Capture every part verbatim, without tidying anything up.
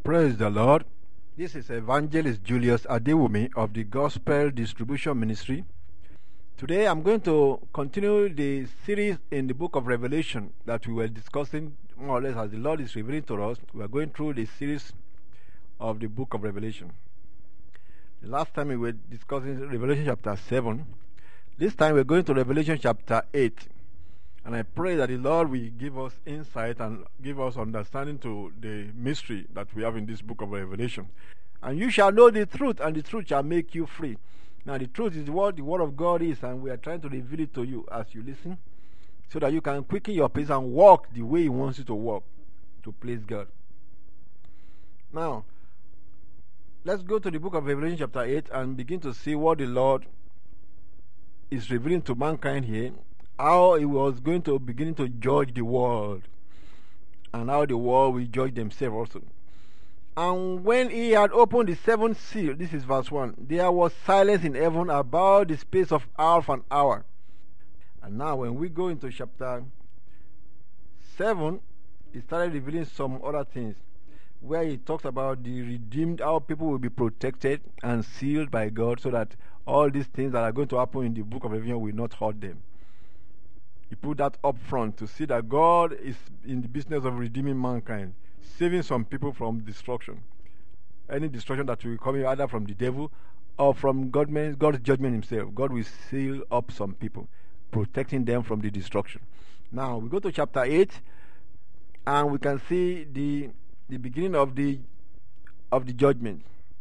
Praise the Lord. This is Evangelist Julius Adewumi of the Gospel Distribution Ministry. Today I'm going to continue the series in the book of Revelation that we were discussing more or less as the Lord is revealing to us. We are going through the series of the book of Revelation. The last time we were discussing Revelation chapter seven. This time we're going to Revelation chapter eight. And I pray that the Lord will give us insight and give us understanding to the mystery that we have in this book of Revelation. And you shall know the truth, and the truth shall make you free. Now, the truth is what the Word of God is, and we are trying to reveal it to you as you listen, so that you can quicken your pace and walk the way He wants you to walk to please God. Now, let's go to the book of Revelation chapter eight and begin to see what the Lord is revealing to mankind here. How He was going to begin to judge the world, and how the world will judge themselves also. And when He had opened the seventh seal, this is verse one, there was silence in heaven about the space of half an hour. And now when we go into chapter seven, He started revealing some other things, where He talks about the redeemed, how people will be protected and sealed by God, so that all these things that are going to happen in the book of Revelation will not hurt them. He put that up front to see that God is in the business of redeeming mankind, saving some people from destruction. Any destruction that will come either from the devil or from God, God's judgment Himself. God will seal up some people, protecting them from the destruction. Now we go to chapter eight, and we can see the the beginning of the of the judgment.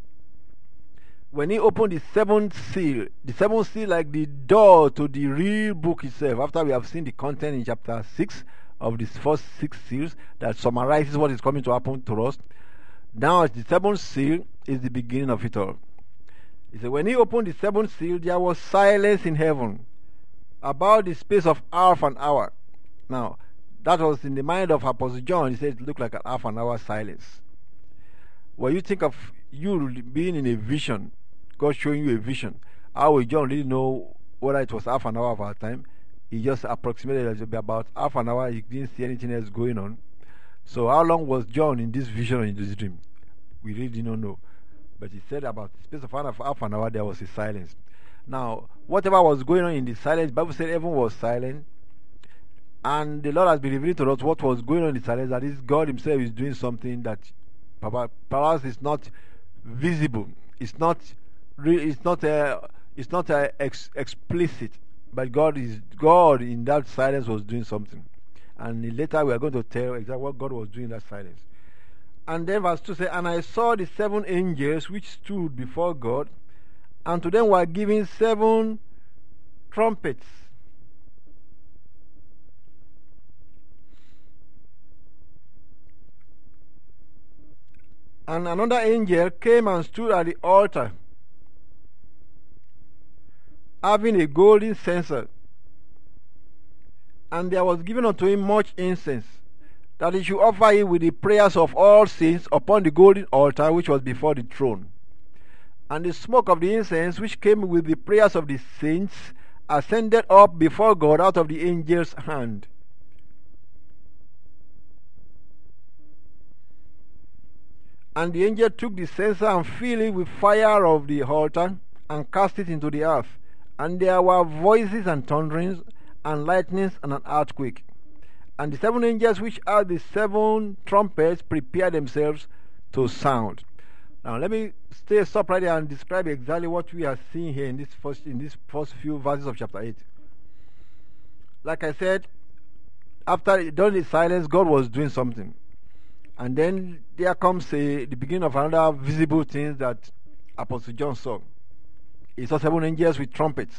When He opened the seventh seal, the seventh seal like the door to the real book itself, after we have seen the content in chapter six of these first six seals that summarizes what is coming to happen to us. Now the seventh seal is the beginning of it all. He said, when He opened the seventh seal, there was silence in heaven about the space of half an hour. Now, that was in the mind of Apostle John. He said it looked like a half an hour silence. When you think of you being in a vision, God showing you a vision, how will John really know whether it was half an hour of our time? He just approximated it about half an hour. He didn't see anything else going on. So how long was John in this vision or in this dream? We really don't know. But he said about the space of half an hour there was a silence. Now, whatever was going on in the silence, the Bible said heaven was silent. And the Lord has been revealing to us what was going on in the silence, that is God Himself is doing something that perhaps is not visible. It's not it's not uh, it's not uh, ex- explicit, but God is God in that silence was doing something, and later we are going to tell exactly what God was doing in that silence. And then verse two says, and I saw the seven angels which stood before God, and to them were given seven trumpets. And another angel came and stood at the altar, having a golden censer. And there was given unto him much incense, that he should offer it with the prayers of all saints upon the golden altar which was before the throne. And the smoke of the incense which came with the prayers of the saints ascended up before God out of the angel's hand. And the angel took the censer and filled it with fire of the altar, and cast it into the earth. And there were voices and thunderings, and lightnings, and an earthquake. And the seven angels which had the seven trumpets prepared themselves to sound. Now let me stay stop right there and describe exactly what we are seeing here in this first in these first few verses of chapter eight. Like I said, after during the silence, God was doing something. And then there comes a, the beginning of another visible thing that Apostle John saw. He saw seven angels with trumpets.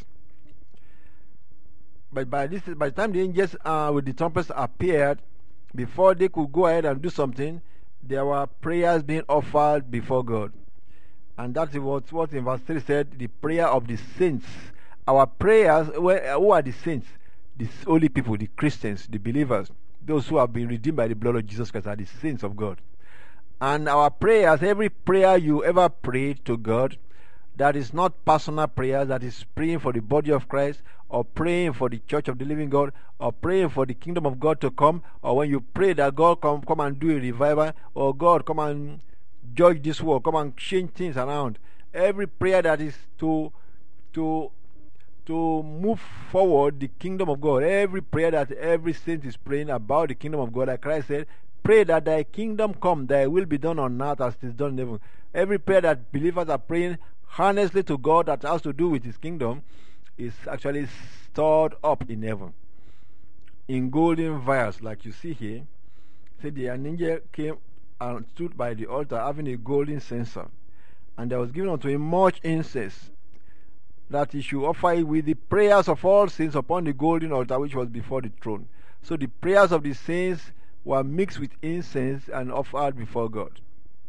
But by this, by the time the angels uh, with the trumpets appeared, before they could go ahead and do something, there were prayers being offered before God. And that's what, what in verse three said, the prayer of the saints. Our prayers, well, who are the saints? The holy people, the Christians, the believers. Those who have been redeemed by the blood of Jesus Christ are the saints of God. And our prayers, every prayer you ever pray to God, that is not personal prayer, that is praying for the body of Christ, or praying for the church of the living God, or praying for the kingdom of God to come, or when you pray that God come come and do a revival, or God come and judge this world, come and change things around. Every prayer that is to to to move forward the kingdom of God, every prayer that every saint is praying about the kingdom of God, like Christ said, pray that thy kingdom come, thy will be done on earth as it is done in heaven. Every prayer that believers are praying honestly to God that has to do with his kingdom is actually stored up in heaven in golden vials, like you see here. Said the angel came and stood by the altar having a golden censer, and there was given unto him much incense, that he should offer it with the prayers of all saints upon the golden altar which was before the throne. So the prayers of the saints were mixed with incense and offered before God.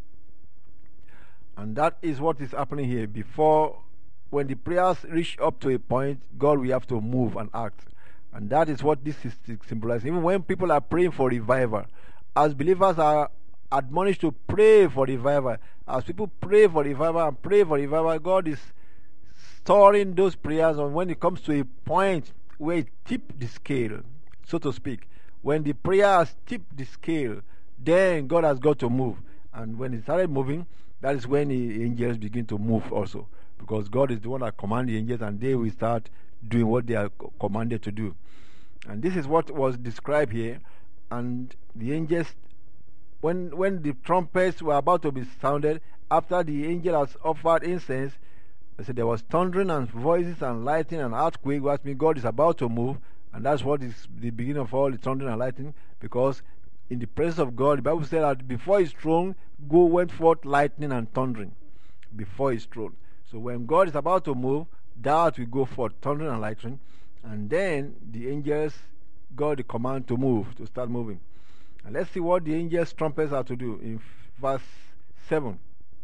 And that is what is happening here. Before, when the prayers reach up to a point, God will have to move and act. And that is what this is symbolizing. Even when people are praying for revival, as believers are admonished to pray for revival, as people pray for revival and pray for revival, God is storing those prayers on when it comes to a point where it tipped the scale, so to speak. When the prayer has tipped the scale, then God has got to move. And when it started moving, that is when the angels begin to move also. Because God is the one that commands the angels, and they will start doing what they are commanded to do. And this is what was described here. And the angels, when when the trumpets were about to be sounded, after the angel has offered incense, I said there was thundering and voices and lightning and earthquake, which means God is about to move. And that's what is the beginning of all the thundering and lightning, because in the presence of God, the Bible said that before his throne go went forth lightning and thundering before his throne. So when God is about to move, that will go forth thundering and lightning, and then the angels got the command to move, to start moving. And let's see what the angels' trumpets are to do in verse seven.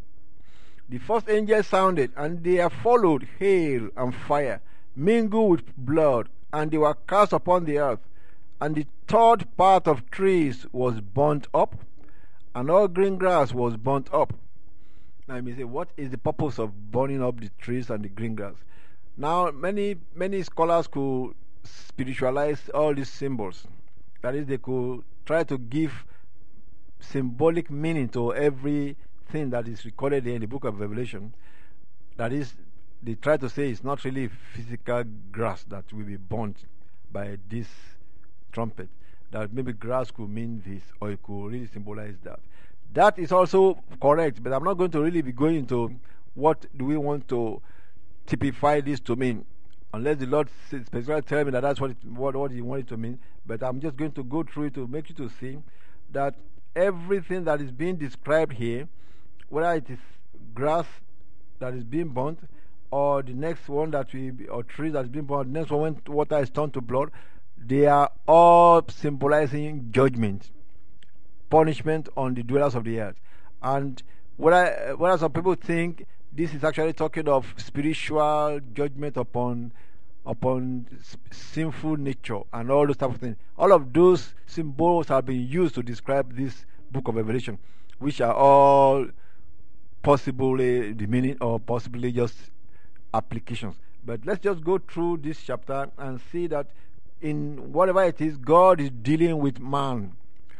The first angel sounded, and they are followed hail and fire, mingled with blood, and they were cast upon the earth. And the third part of trees was burnt up, and all green grass was burnt up. Now you may say, what is the purpose of burning up the trees and the green grass? Now many many scholars could spiritualize all these symbols. That is, they could try to give symbolic meaning to everything that is recorded in the book of Revelation. That is, they try to say it's not really physical grass that will be burnt by this trumpet. That maybe grass could mean this, or it could really symbolize that. That is also correct, but I'm not going to really be going into what do we want to typify this to mean, unless the Lord specifically tell me that that's what it, what what He wanted to mean. But I'm just going to go through it to make you to see that everything that is being described here, whether it is grass that is being burnt, or the next one that we, or trees that is being burnt, the next one when water is turned to blood, they are all symbolizing judgment, punishment on the dwellers of the earth. And whether, whether some people think this is actually talking of spiritual judgment upon upon sinful nature and all those type of things, all of those symbols have been used to describe this book of Revelation, which are all possibly the meaning or possibly just applications. But let's just go through this chapter and see that in whatever it is, God is dealing with man,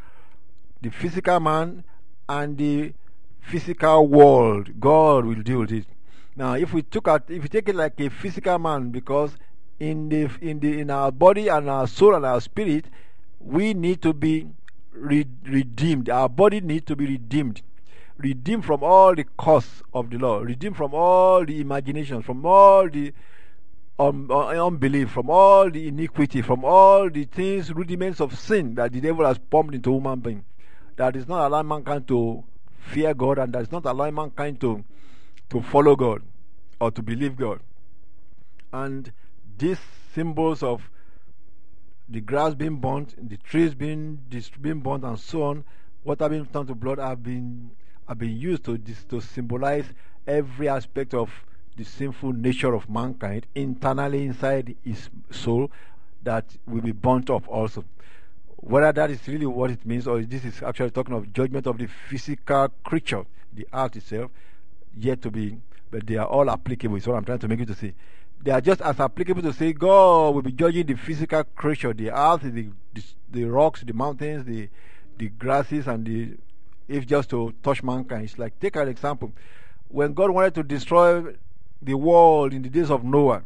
the physical man and the physical world. God will deal with it. Now, if we took at, if we take it like a physical man, because in the in the in our body and our soul and our spirit, we need to be re- redeemed. Our body needs to be redeemed, redeemed from all the curse of the law, redeemed from all the imaginations, from all the Um, unbelief, from all the iniquity, from all the things, rudiments of sin that the devil has pumped into human being, that is not allowing mankind to fear God, and that is not allowing mankind to to follow God or to believe God. And these symbols of the grass being burnt, the trees being being burnt, and so on, water being turned to blood, have been have been used to to symbolize every aspect of the sinful nature of mankind internally inside his soul that will be burnt up also. Whether that is really what it means, or this is actually talking of judgment of the physical creature, the earth itself, yet to be, but they are all applicable, is what I'm trying to make you to see. They are just as applicable to say God will be judging the physical creature, the earth, the, the, the rocks, the mountains, the, the grasses, and the if just to touch mankind. It's like, take an example. When God wanted to destroy the world in the days of Noah,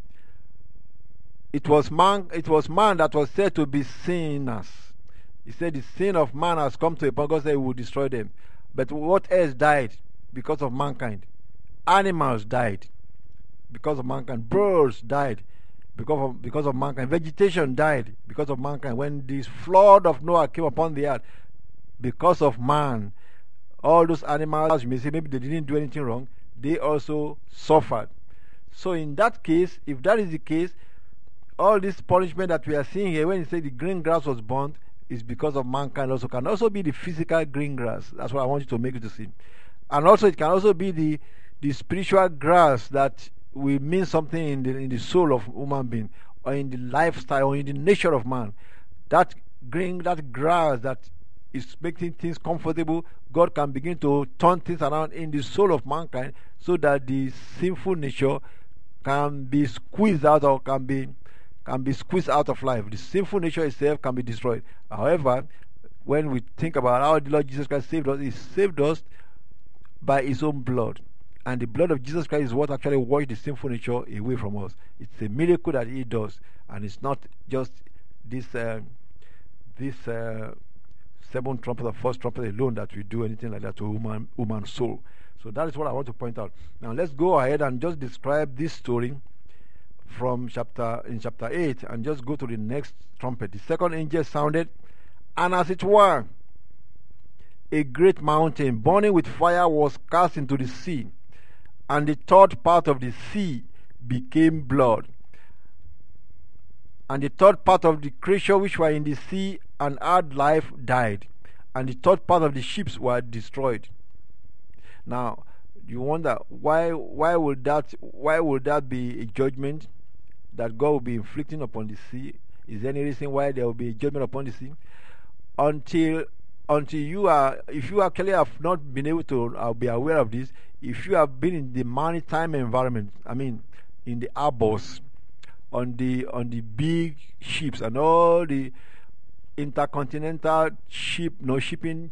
it was man, it was man that was said to be sinners. He said the sin of man has come to a point. God said he will destroy them. But what else died because of mankind? Animals died because of mankind. Birds died because of, because of mankind. Vegetation died because of mankind. When this flood of Noah came upon the earth, because of man, all those animals, you may say maybe they didn't do anything wrong, they also suffered. So in that case, if that is the case, all this punishment that we are seeing here, when you say the green grass was burnt, is because of mankind. Also can also be the physical green grass. That's what I want you to make you to see. And also it can also be the the spiritual grass that will mean something in the in the soul of human being, or in the lifestyle, or in the nature of man. That green, that grass that is making things comfortable, God can begin to turn things around in the soul of mankind, so that the sinful nature can be squeezed out, or can be can be squeezed out of life. The sinful nature itself can be destroyed. However, when we think about how the Lord Jesus Christ saved us, He saved us by His own blood. And the blood of Jesus Christ is what actually washed the sinful nature away from us. It's a miracle that He does. And it's not just this uh, this uh, seventh trumpet or first trumpet alone that we do anything like that to human, human soul. So that is what I want to point out. Now let's go ahead and just describe this story from chapter in chapter eight, and just go to the next trumpet. The second angel sounded, and as it were, a great mountain burning with fire was cast into the sea, and the third part of the sea became blood, and the third part of the creatures which were in the sea and had life died, and the third part of the ships were destroyed. Now you wonder why why would that why would that be a judgment that God will be inflicting upon the sea? Is there any reason why there will be a judgment upon the sea? Until until you are, if you actually have not been able to uh, be aware of this, if you have been in the maritime environment, I mean, in the harbors, on the on the big ships and all the intercontinental ship, no shipping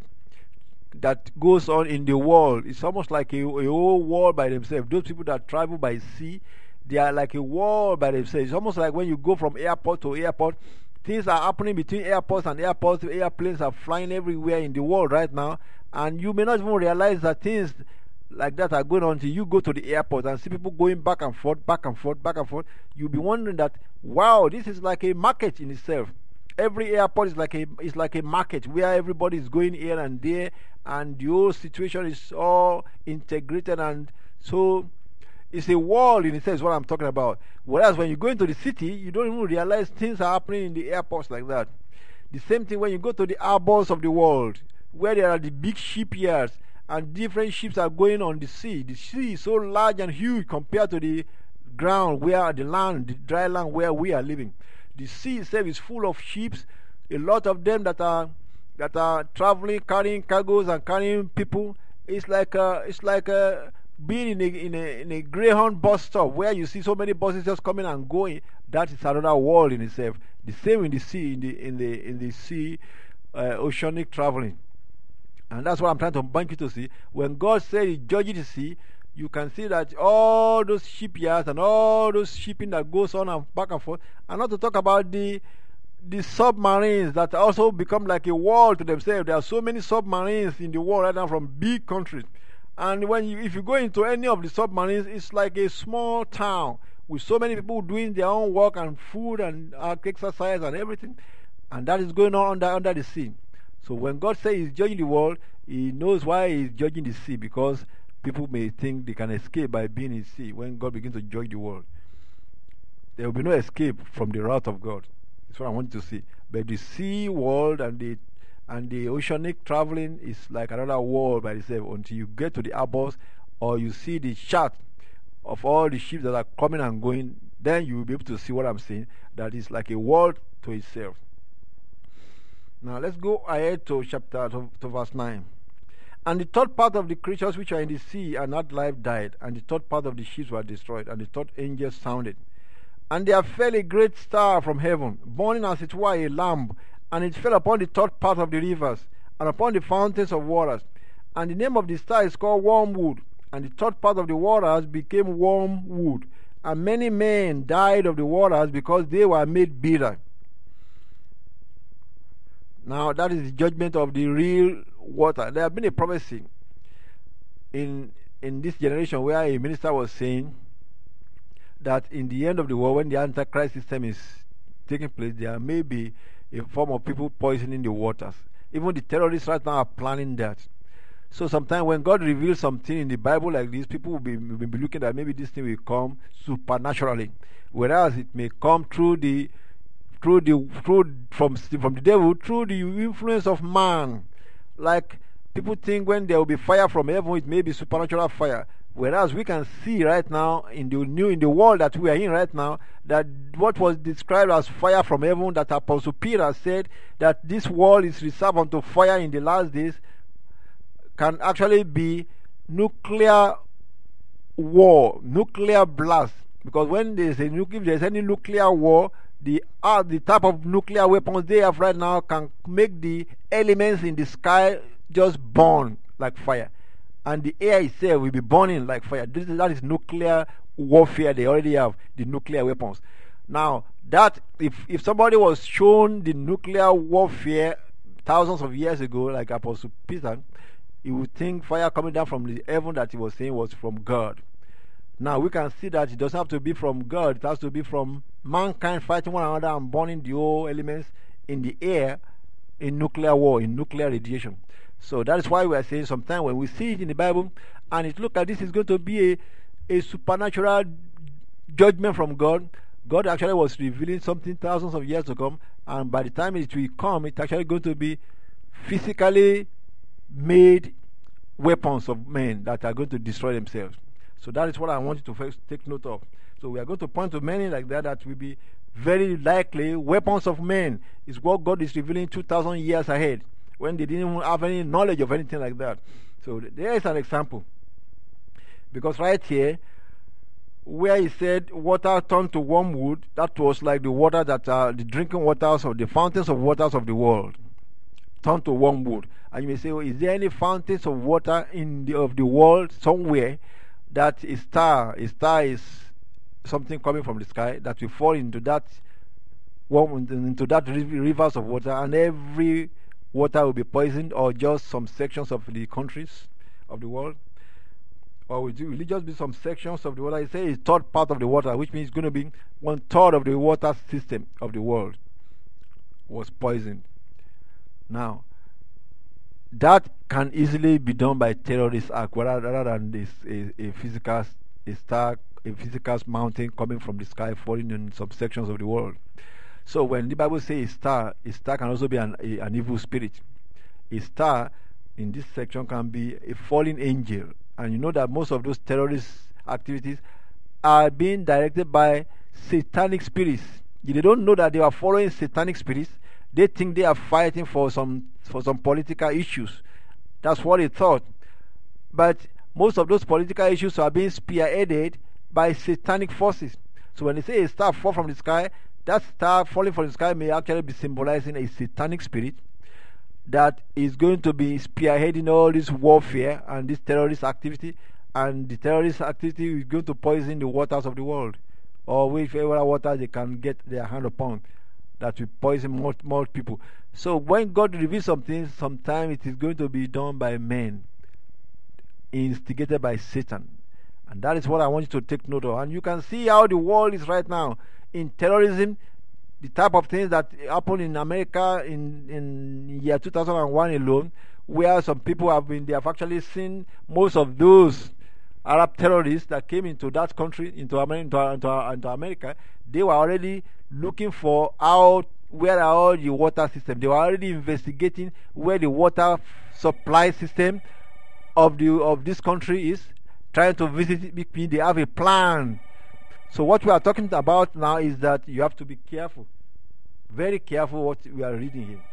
that goes on in the world, it's almost like a, a whole world by themselves. Those people that travel by sea, they are like a world by themselves. It's almost like when you go from airport to airport, things are happening between airports and airports. Airplanes are flying everywhere in the world right now, and you may not even realize that things like that are going on until you go to the airport and see people going back and forth, back and forth, back and forth. You'll be wondering that, wow, this is like a market in itself. Every airport is like a is like a market where everybody is going here and there, and the whole situation is all integrated, and so it's a world in itself is what I'm talking about. Whereas when you go into the city, you don't even realize things are happening in the airports like that. The same thing when you go to the harbors of the world, where there are the big shipyards and different ships are going on the sea. The sea is so large and huge compared to the ground, where the land, the dry land where we are living. The sea itself is full of ships, a lot of them that are that are traveling, carrying cargoes and carrying people. It's like a, it's like a, being in a, in a in a Greyhound bus stop where you see so many buses just coming and going. That is another world in itself. The same in the sea, in the in the in the sea, uh, oceanic traveling, and that's what I'm trying to bring you to see. When God said He judges the sea, you can see that all those shipyards and all those shipping that goes on and back and forth, and not to talk about the the submarines that also become like a world to themselves. There are so many submarines in the world right now from big countries. And when you, if you go into any of the submarines, it's like a small town with so many people doing their own work and food and uh, exercise and everything, and that is going on under under the sea. So when God says He's judging the world, He knows why He's judging the sea, because people may think they can escape by being in the sea. When God begins to judge the world, there will be no escape from the wrath of God. That's what I want you to see. But the sea world and the and the oceanic traveling is like another world by itself until you get to the harbors, or you see the chart of all the ships that are coming and going. Then you will be able to see what I'm saying, that is like a world to itself. Now let's go ahead to chapter to, to verse nine. And the third part of the creatures which are in the sea and not life died, and the third part of the ships were destroyed, and the third angel sounded. And there fell a great star from heaven, burning as it were a lamp, and it fell upon the third part of the rivers, and upon the fountains of waters. And the name of the star is called wormwood, and the third part of the waters became wormwood. And many men died of the waters because they were made bitter. Now that is the judgment of the real water. There have been a prophecy in in this generation where a minister was saying that in the end of the world, when the Antichrist system is taking place, there may be a form of people poisoning the waters. Even the terrorists right now are planning that. So sometimes when God reveals something in the Bible like this, people will be, will be looking at maybe this thing will come supernaturally, whereas it may come through the through the through from from the devil through the influence of man. Like people think when there will be fire from heaven, it may be supernatural fire. Whereas we can see right now in the new in the world that we are in right now that what was described as fire from heaven, that Apostle Peter said that this world is reserved unto fire in the last days, can actually be nuclear war, nuclear blast. Because when there's a nu- if there's any nuclear war, the uh, the type of nuclear weapons they have right now can make the elements in the sky just burn like fire, and the air itself will be burning like fire. This is, that is nuclear warfare. They already have the nuclear weapons. Now that if if somebody was shown the nuclear warfare thousands of years ago, like Apostle Peter, he would think fire coming down from the heaven that he was saying was from God. Now we can see that it doesn't have to be from God, it has to be from mankind fighting one another and burning the whole elements in the air in nuclear war, in nuclear radiation. So that is why we are saying sometimes when we see it in the Bible and it look like this is going to be a, a supernatural judgment from God, God actually was revealing something thousands of years to come, and by the time it will come, it's actually going to be physically made weapons of men that are going to destroy themselves. So that is what I want you to first take note of. So we are going to point to many like that that will be very likely weapons of men. Is what God is revealing two thousand years ahead, when they didn't even have any knowledge of anything like that. So there is an example. Because right here, where he said water turned to wormwood, that was like the water that are the drinking waters of the fountains of waters of the world turned to wormwood. And you may say, well, is there any fountains of water in the of the world somewhere that a star, a star is something coming from the sky that will fall into that into that rivers of water, and every water will be poisoned, or just some sections of the countries of the world? Or will it, will it just be some sections of the water? I say it's third part of the water, which means it's going to be one third of the water system of the world was poisoned. Now, that can easily be done by terrorist act rather than this a, a physical a star a physical mountain coming from the sky falling in some sections of the world. So when the Bible says a star, a star can also be an a, an evil spirit. A star in this section can be a fallen angel, and you know that most of those terrorist activities are being directed by satanic spirits. They don't know that they are following satanic spirits. They think they are fighting for some for some political issues. That's what they thought. But most of those political issues are being spearheaded by satanic forces. So when they say a star fall from the sky, that star falling from the sky may actually be symbolizing a satanic spirit that is going to be spearheading all this warfare and this terrorist activity, and the terrorist activity is going to poison the waters of the world, or whichever water they can get their hand upon, that will poison more, more people. So when God reveals something, sometimes it is going to be done by men, instigated by Satan. And that is what I want you to take note of. And you can see how the world is right now in terrorism, the type of things that happened in America in, in year two thousand one alone, where some people have been, they have actually seen most of those Arab terrorists that came into that country, into America, into, into America, they were already looking for how, where are all the water systems. They were already investigating where the water supply system of the of this country is, trying to visit it. They have a plan. So what we are talking about now is that you have to be careful, very careful what we are reading here.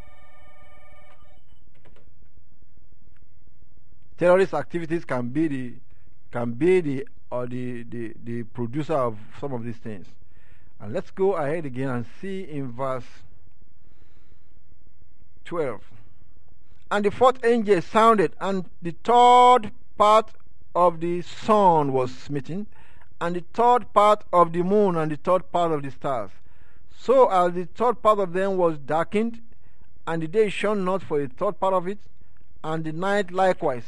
Terrorist activities can be the can be the or the, the, the producer of some of these things. And let's go ahead again and see in verse twelve. And the fourth angel sounded, and the third part of the sun was smitten, and the third part of the moon, and the third part of the stars. So as the third part of them was darkened, and the day shone not for a third part of it, and the night likewise.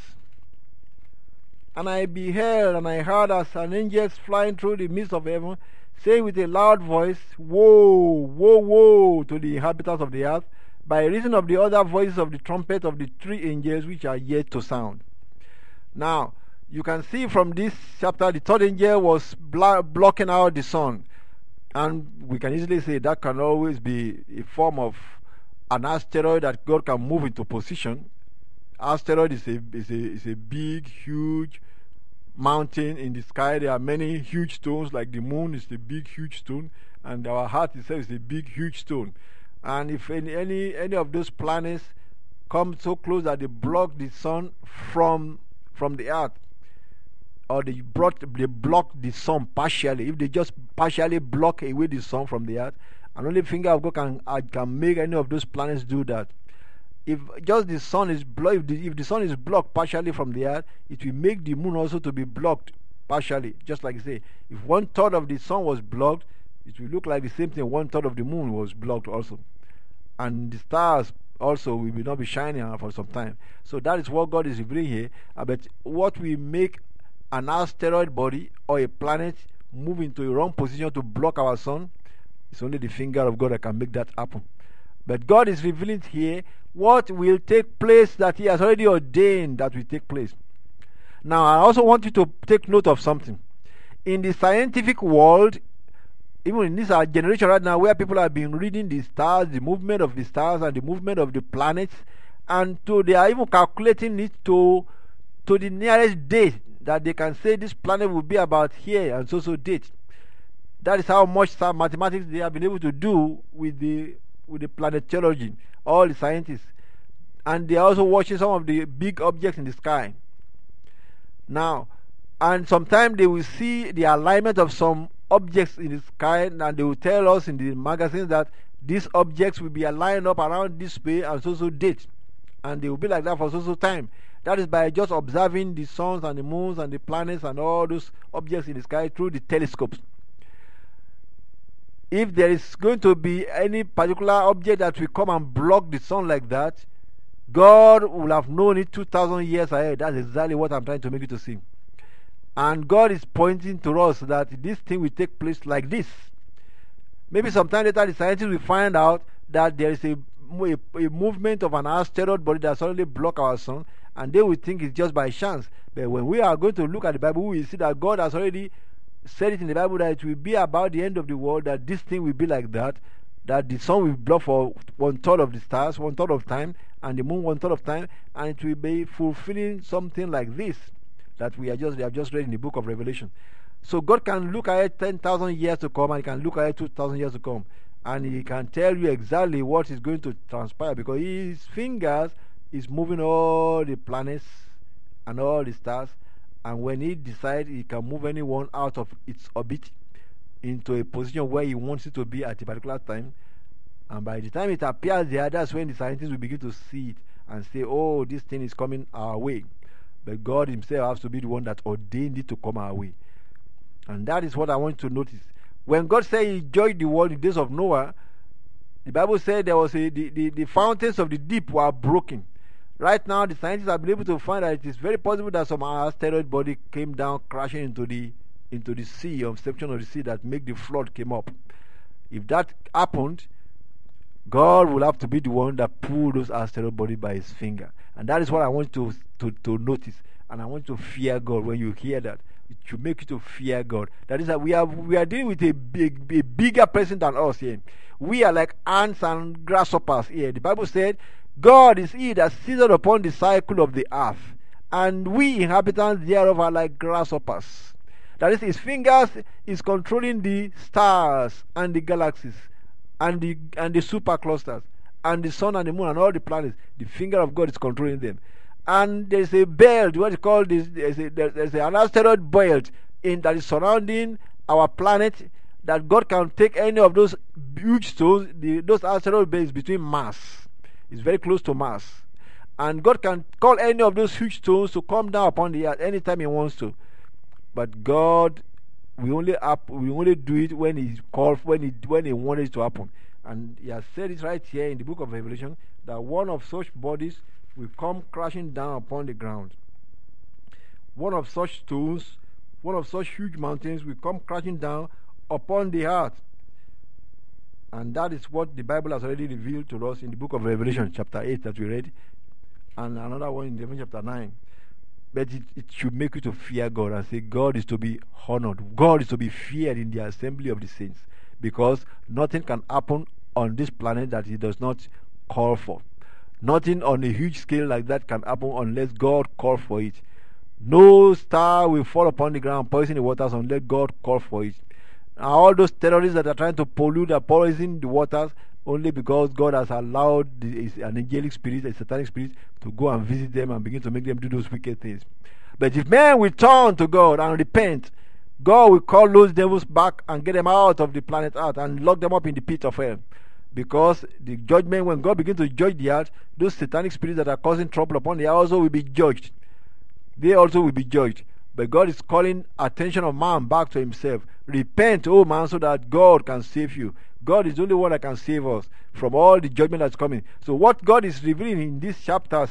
And I beheld, and I heard as an angel flying through the midst of heaven, saying with a loud voice, Woe, woe, woe to the inhabitants of the earth, by reason of the other voices of the trumpet of the three angels which are yet to sound. Now, you can see from this chapter, the third angel was blo- blocking out the sun. And we can easily say that can always be a form of an asteroid that God can move into position. Asteroid is a, is a, is a big, huge mountain in the sky. There are many huge stones, like the moon is a big, huge stone, and our heart itself is a big, huge stone. And if any any, any of those planets come so close that they block the sun from from the earth, or they brought they block the sun partially, if they just partially block away the sun from the earth, and only finger of God can uh, can make any of those planets do that. If just the sun is blocked, if the, if the sun is blocked partially from the earth, it will make the moon also to be blocked partially. Just like I say, if one third of the sun was blocked, it will look like the same thing. One third of the moon was blocked also, and the stars also will not be shining for some time. So that is what God is revealing here about what we make an asteroid body or a planet move into a wrong position to block our sun. It's only the finger of God that can make that happen. But God is revealing here what will take place, that He has already ordained that will take place. Now, I also want you to take note of something. In the scientific world, even in this our generation right now, where people have been reading the stars, the movement of the stars and the movement of the planets, and to they are even calculating it to to the nearest date that they can say this planet will be about here and so so date. That is how much mathematics they have been able to do with the with the planetology, all the scientists. And they are also watching some of the big objects in the sky. Now, and sometimes they will see the alignment of some objects in the sky, and they will tell us in the magazines that these objects will be aligned up around this way and so so date. And they will be like that for so so time. That is by just observing the suns and the moons and the planets and all those objects in the sky through the telescopes. If there is going to be any particular object that will come and block the sun like that, God will have known it two thousand years ahead. That's exactly what I'm trying to make you to see. And God is pointing to us that this thing will take place like this. Maybe sometime later the scientists will find out that there is a, a, a movement of an asteroid body that suddenly block our sun, and they will think it's just by chance. But when we are going to look at the Bible, we will see that God has already said it in the Bible that it will be about the end of the world, that this thing will be like that, that the sun will block for one third of the stars, one third of time, and the moon one third of time, and it will be fulfilling something like this that we are just we have just read in the book of Revelation. So God can look ahead ten thousand years to come, and He can look ahead two thousand years to come, and He can tell you exactly what is going to transpire, because His fingers is moving all the planets and all the stars. And when He decides, He can move anyone out of its orbit into a position where He wants it to be at a particular time. And by the time it appears there, that's when the scientists will begin to see it and say, oh, this thing is coming our way. But God Himself has to be the one that ordained it to come our way. And that is what I want you to notice. When God said He judged the world in the days of Noah, the Bible said there was a, the, the, the fountains of the deep were broken. Right now, the scientists have been able to find that it is very possible that some asteroid body came down crashing into the into the sea, or section of the sea that make the flood came up. If that happened, God will have to be the one that pulled those asteroid body by His finger. And that is what I want you to, to, to notice. And I want you to fear God when you hear that. It should make you to fear God. That is that we have we are dealing with a big a bigger person than us here. We are like ants and grasshoppers here. The Bible said, God is He that sitteth upon the cycle of the earth, and we inhabitants thereof are like grasshoppers. That is, His fingers is controlling the stars and the galaxies and the and the superclusters and the sun and the moon and all the planets. The finger of God is controlling them. And there's a belt, what you call this, there's, a, there's an asteroid belt in that is surrounding our planet, that God can take any of those huge stones, the, those asteroid belts between Mars. It's very close to Mars. And God can call any of those huge stones to come down upon the earth anytime He wants to. But God, we only up, we only do it when He called, when He when He wanted it to happen. And He has said it right here in the book of Revelation that one of such bodies will come crashing down upon the ground. One of such stones, one of such huge mountains will come crashing down upon the earth. And that is what the Bible has already revealed to us in the book of Revelation, chapter eight, that we read, and another one in Revelation chapter nine. But it, it should make you to fear God and say, God is to be honored. God is to be feared in the assembly of the saints. Because nothing can happen on this planet that He does not call for. Nothing on a huge scale like that can happen unless God calls for it. No star will fall upon the ground, poison the waters, unless God calls for it. And all those terrorists that are trying to pollute and poison the waters, only because God has allowed the, an angelic spirit, a satanic spirit, to go and visit them and begin to make them do those wicked things. But if men will turn to God and repent, God will call those devils back and get them out of the planet Earth and lock them up in the pit of hell. Because the judgment, when God begins to judge the earth, those satanic spirits that are causing trouble upon the earth also will be judged. They also will be judged. But God is calling attention of man back to Himself. Repent, O man, so that God can save you. God is the only one that can save us from all the judgment that's coming. So what God is revealing in these chapters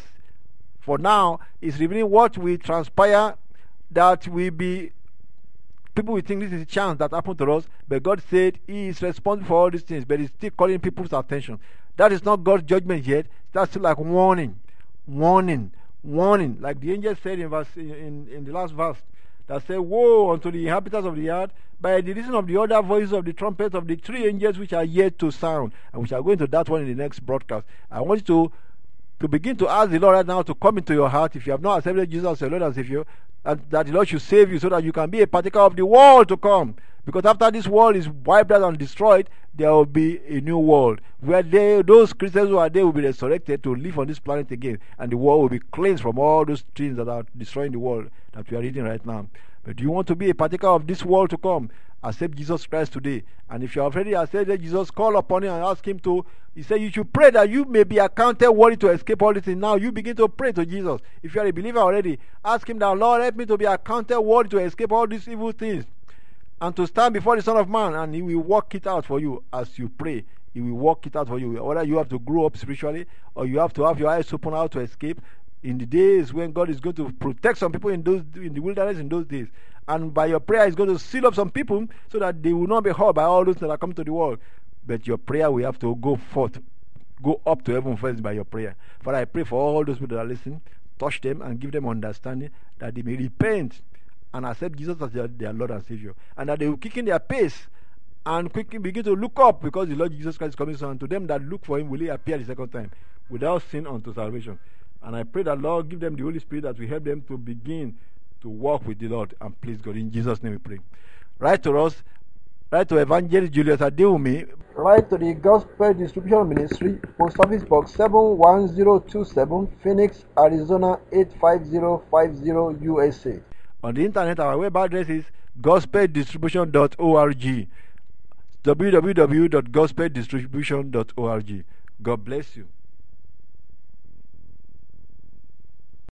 for now is revealing what will transpire, that will be, people will think this is a chance that happened to us, but God said He is responsible for all these things, but He's still calling people's attention. That is not God's judgment yet. That's still like warning, warning, warning. Like the angel said in verse in, in the last verse, that said, woe unto the inhabitants of the earth by the reason of the other voices of the trumpets of the three angels which are yet to sound. And we shall go into that one in the next broadcast. I want you to to begin to ask the Lord right now to come into your heart, if you have not accepted Jesus as your Lord and Savior, and that the Lord should save you so that you can be a partaker of the world to come. Because after this world is wiped out and destroyed, there will be a new world where they, those Christians who are there will be resurrected to live on this planet again, and the world will be cleansed from all those things that are destroying the world that we are reading right now. But do you want to be a partaker of this world to come? Accept Jesus Christ today. And if you have already accepted Jesus, call upon Him and ask Him to. He said you should pray that you may be accounted worthy to escape all these things. Now you begin to pray to Jesus. If you are a believer already, ask Him that, Lord, help me to be accounted worthy to escape all these evil things and to stand before the Son of Man, and He will work it out for you as you pray. He will work it out for you. Whether you have to grow up spiritually or you have to have your eyes open out to escape, in the days when God is going to protect some people in those in the wilderness in those days, and by your prayer He's going to seal up some people so that they will not be hurt by all those that are coming to the world. But your prayer will have to go forth, go up to heaven first by your prayer. Father, I pray for all those people that are listening, touch them and give them understanding that they may repent and accept Jesus as their, their Lord and Savior, and that they will kick in their pace and quickly begin to look up, because the Lord Jesus Christ is coming soon. And to them that look for Him will He appear the second time without sin unto salvation. And I pray that, Lord, give them the Holy Spirit that will help them to begin to walk with the Lord and please God. In Jesus' name we pray. Write to us, write to Evangelist Julius Adewumi. Write to the Gospel Distribution Ministry, Post Office Box seven one zero two seven, Phoenix, Arizona eight five zero five zero, U S A. On the internet, our web address is gospel distribution dot org. w w w dot gospel distribution dot org. God bless you.